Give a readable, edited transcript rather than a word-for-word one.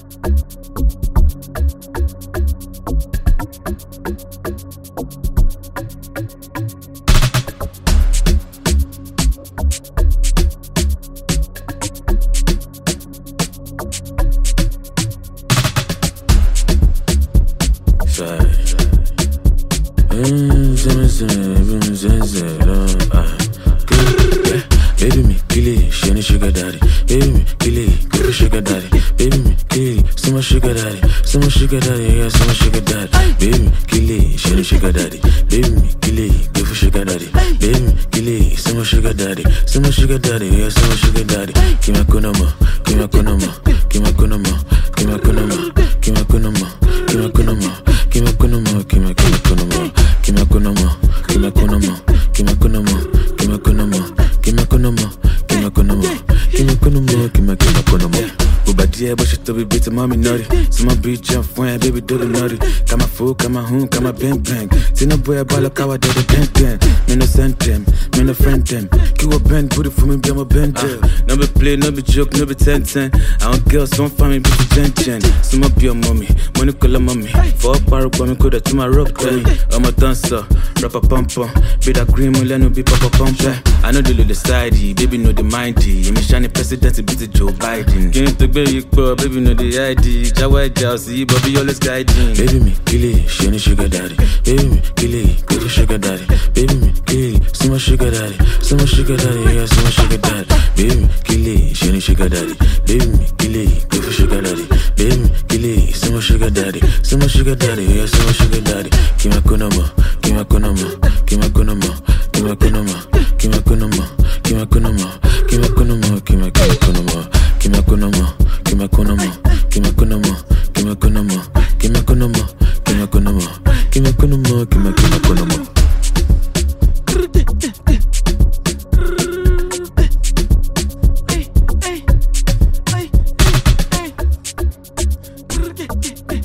Baby me, kill it, she ain't sugar daddy. Baby me, kill it, go for sugar daddy. Baby me, kill it, so much sugar daddy. So much sugar daddy, yeah, so much sugar daddy. Baby me, kill it, she ain't sugar daddy. Baby me, kill it, go for sugar daddy. Baby me, kill it, so much sugar daddy. So much sugar daddy, yeah, so much sugar daddy. Give me kunama, give me kunama, give me kunama, give me kunama, give me kunama, give me kunama, give me kunama, give me kunama, give me kunama, give me kunama, give me kunama, give me kunama, give me kunama, give me kunama, give me kunama, give me kunama. Obadia, but she told me beat mommy naughty. So my bitch jump when baby do the naughty. Got my food, got my home, got my bang bang. See no boy about like how I did the dang. Me no send them, me no friend them. Keep a bend, put it for me, be my bend. No be play, no be joke, no be 10-10. I don't girls, don't find me, be the gen. So my be your mommy, money call her mommy. For a bar up, me could have to my rock, me. I'm a dancer, rapper pumper. Be that green, let no be papa pumper. I know the little sidey, baby know the mindy. I'm a shiny president, beat the Joe Biden. Can't take baby, baby know the ID. Jawa Jazzy, Bobby always guiding. Baby me, kill it, she ain't sugar daddy. Baby me, kill it, go for sugar daddy. Baby me, kill it, so much sugar daddy. So much sugar daddy, yeah, so much sugar daddy. Baby me, kill it, she ain't sugar daddy. Baby me, kill it, go for sugar daddy. Baby me, kill it, so much sugar daddy. So much sugar daddy, yeah, so much sugar daddy. Give me kunama, give me kunama, give me kunama, give me kunama, give me kunama, give me kunama, give me kunama, give me kunama, give me kunama, give me kunama, give me kunama, give me kunama, give me kunama, give me kunama, give me kunama, give me kunama. Hey.